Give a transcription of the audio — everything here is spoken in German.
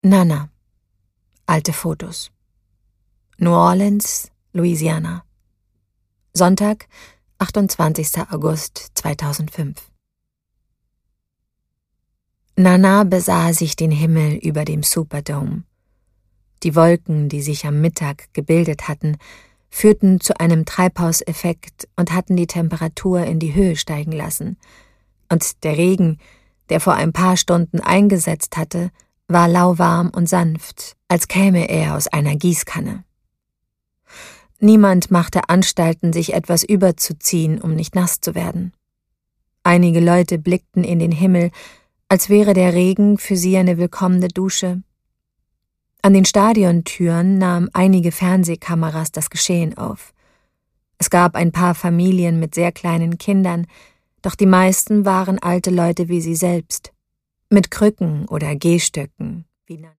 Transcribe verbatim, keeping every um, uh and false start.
Nana. Alte Fotos. New Orleans, Louisiana. Sonntag, achtundzwanzigster August zweitausendfünf. Nana besah sich den Himmel über dem Superdome. Die Wolken, die sich am Mittag gebildet hatten, führten zu einem Treibhauseffekt und hatten die Temperatur in die Höhe steigen lassen. Und der Regen, der vor ein paar Stunden eingesetzt hatte, war lauwarm und sanft, als käme er aus einer Gießkanne. Niemand machte Anstalten, sich etwas überzuziehen, um nicht nass zu werden. Einige Leute blickten in den Himmel, als wäre der Regen für sie eine willkommene Dusche. An den Stadiontüren nahmen einige Fernsehkameras das Geschehen auf. Es gab ein paar Familien mit sehr kleinen Kindern, doch die meisten waren alte Leute wie sie selbst, mit Krücken oder Gehstöcken, wie